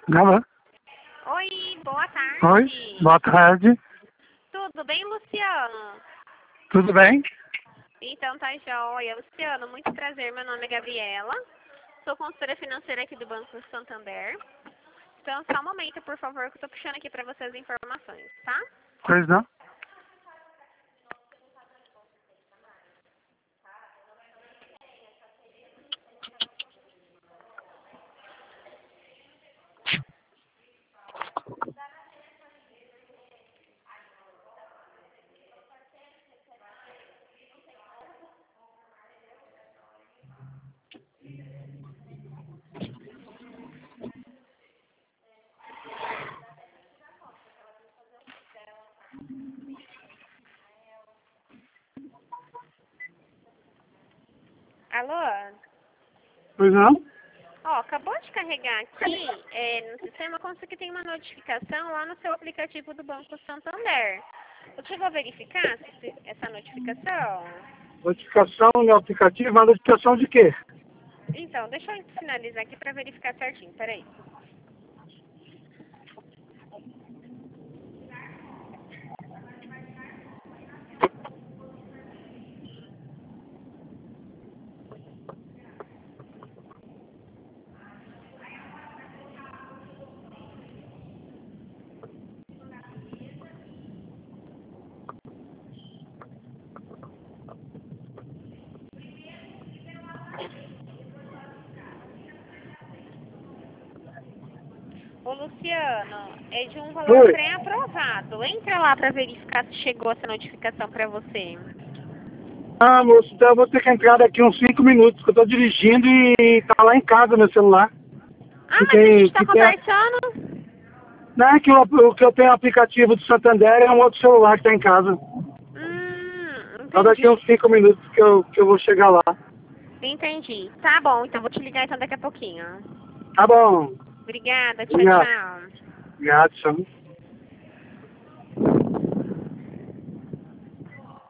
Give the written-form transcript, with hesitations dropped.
Alô? Oi, boa tarde. Oi, boa tarde. Tudo bem, Luciano? Tudo bem? Então tá joia. Luciano, muito prazer. Meu nome é Gabriela. Sou consultora financeira aqui do Banco Santander. Então, só um momento, por favor, que eu tô puxando aqui pra vocês as informações, tá? Pois não? Alô? Pois não? Ó, acabou de carregar aqui no sistema como se que tem uma notificação lá no seu aplicativo do Banco Santander. Você chegou a verificar essa notificação? Notificação no aplicativo, mas notificação de quê? Então, deixa eu finalizar aqui pra verificar certinho, peraí. Ô, Luciano, é de um valor Oi. pré-aprovado. Entra lá para verificar se chegou essa notificação para você. Ah, moço, então eu vou ter que entrar daqui uns 5 minutos, que eu tô dirigindo e tá lá em casa meu celular. Ah, Que mas a gente tem, está que tem, conversando. não é que o que eu tenho aplicativo do Santander é um outro celular que tá em casa. Só daqui Entendi. uns 5 minutos que eu vou chegar lá. Entendi. Tá bom, então vou te ligar então daqui a pouquinho. Tá bom. Obrigada, tchau, Obrigado. tchau. Obrigado, senhor.